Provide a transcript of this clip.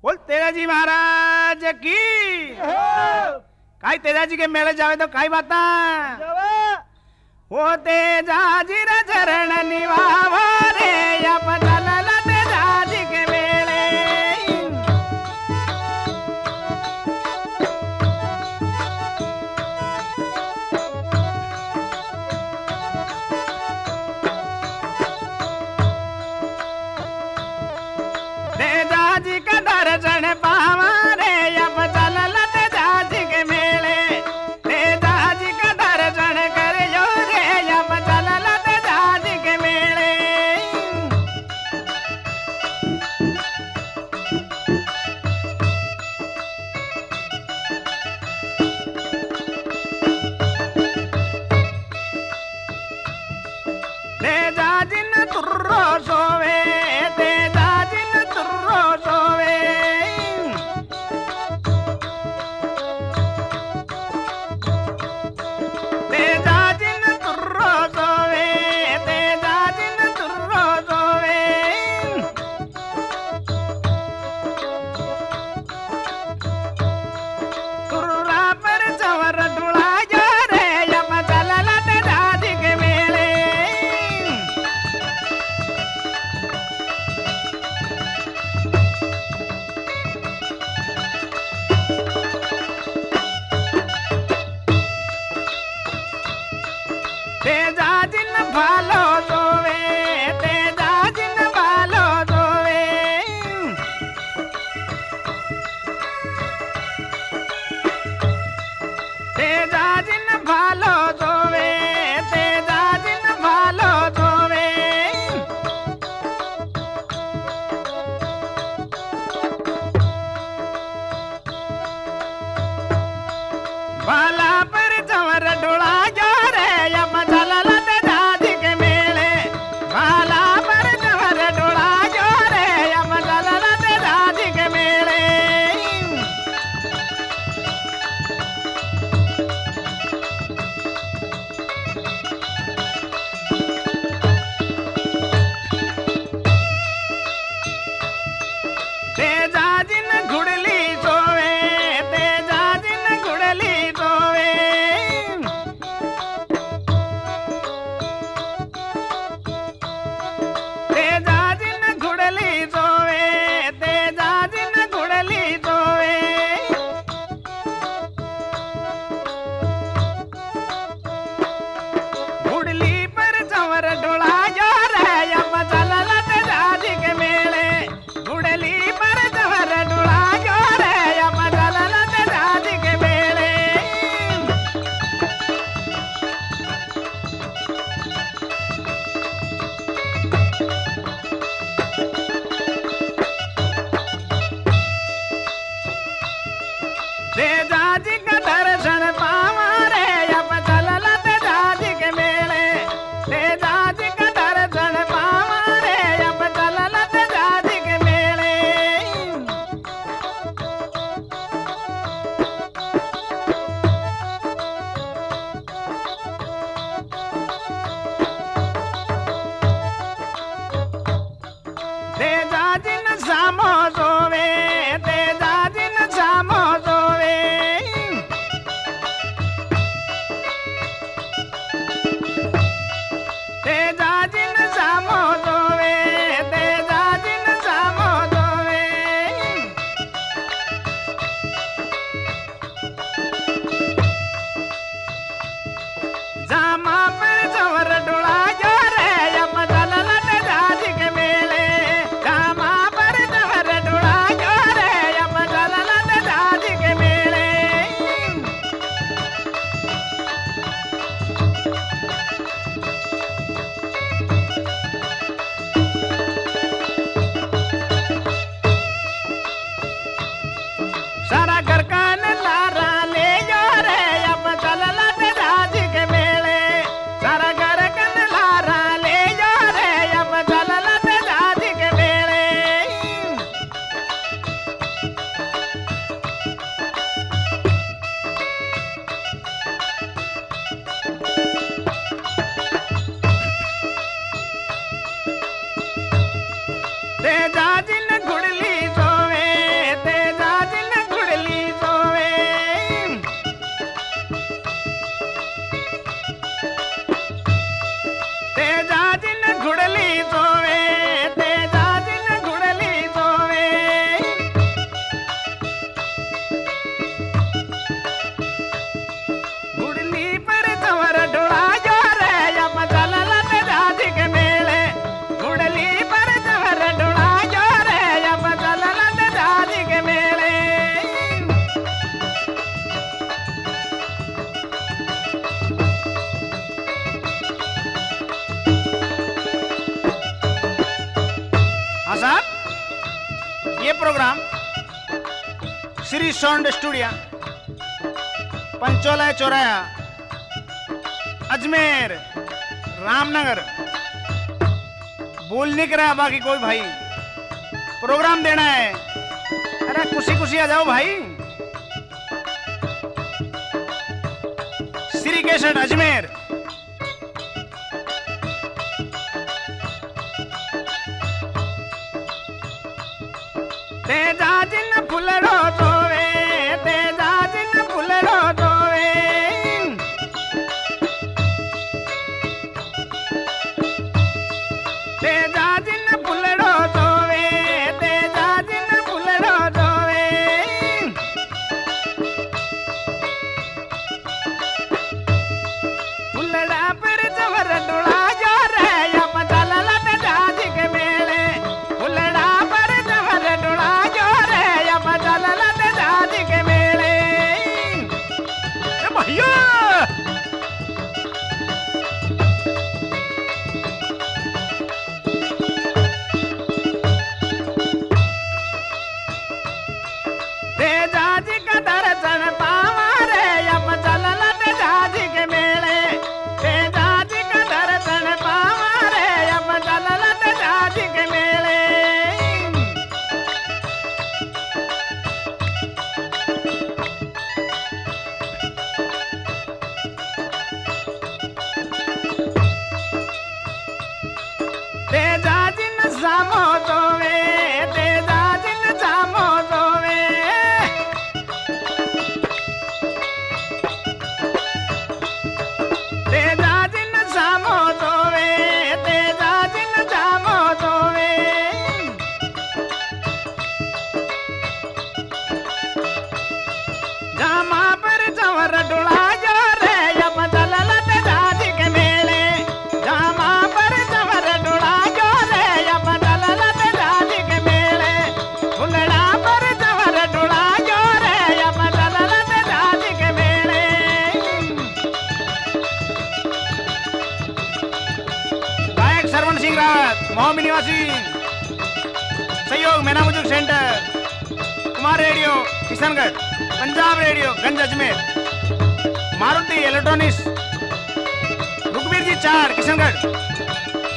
बोल तेजाजी महाराज की। काय तेजाजी के मेले जावे तो काय बाता हो तेजाजी रे चरण निभावो रे या पचलल तेजाजी के मेले। तेजाजी का दर्शन पावा रे या पचलल तेजाजी के मेले। तेजाजी का दर्शन करियो रे या पचलल तेजाजी के मेले। तेजाजी न तुर्रो सोवे तेजाजी न तुर्रो सोवे। तेजाजी न तुर्रो सोवे तेजाजी न तुर्रो सोवे। तुर्रा पर चवर ढुलायो रे या पचलल तेजाजी के मेले। तेजाजी न भालो सोवे तेजाजी न भालो सोवे। तेजाजी न भालो सोवे तेजाजी न भालो सोवे। भाला पर चवर ढुलायो रे या पचलल तेजाजी के मेले। भाला पर चवर ढुलायो रे या पचलल तेजाजी के मेले। तेजाजी न घुड़ली सोवे तेजाजी न घुड़ली सोवे। तेजाजी न घुड़ली सोवे तेजाजी न घुड़ली सोवे। घुड़ली पर चवर ढुलायो रे या पचलल तेजाजी के मेले। घुड़ली पर चवर ढुलायो रे या पचलल तेजाजी के मेले। तेजाजी का दर्शन पावा रे या पचलल तेजाजी के मेले। तेजाजी का दर्शन पावा रे या पचलल तेजाजी के मेले। तेजाजी न सामो सोवे तेजाजी न सामो सोवे। श्री साउंड स्टूडियो, पंचोला चौराया, अजमेर, रामनगर। बोल नहीं करा बाकी कोई भाई, प्रोग्राम देना है। अरे खुशी खुशी आ जाओ भाई। श्री केसट अजमेर। तेजा जिन फुलड़ो तोवे, तेजा जिन फुलड़ो तोवे, तेजा जिन फुलड़ो तोवे, तेजा जिन फुलड़ो तोवे। फुलड़ा पर जवर डुड़ा जो रे यम चलला ते जाजी के मेले। फुलड़ा पर जवर डुड़ा जो रे यम चलला ते जाजी के मेले। ए भैया तेजाजी का दर्शन पावा रे यम चलला ते जाजी के मेले। तेजाजी का दर्शन पावा रे यम चलला ते जाजी के मेले। तेजाजी न सामो तोवे, तेजाजी न सामो तोवे। तेजाजी न सामो तोवे, तेजाजी न सामो तोवे। जामा पर जवर डुला जो रे यम चलला ते जाजी के मेले। जामा पर जवर डुला जो रे यम चलला ते जाजी के मेले। फुलड़ा पर जवर डुला जो रे यम चलला ते जाजी के मेले। गायक श्रवण सिंह रावत, मोहम्मद निवासी, सहयोग Maina music centre, Kumar radio Kishangarh, Punjab radio Ganj Ajmer, Maruti electronics, Rukbir ji 4 Kishangarh.